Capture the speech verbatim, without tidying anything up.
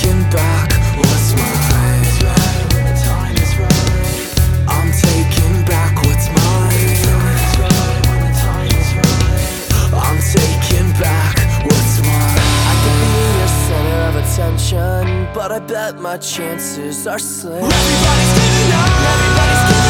taking back what's mine. When the time is right, I'm taking back what's mine. When the time is right, I'm taking back what's mine. I could be your center of attention, but I bet my chances are slim. Everybody's giving up. Everybody's giving up.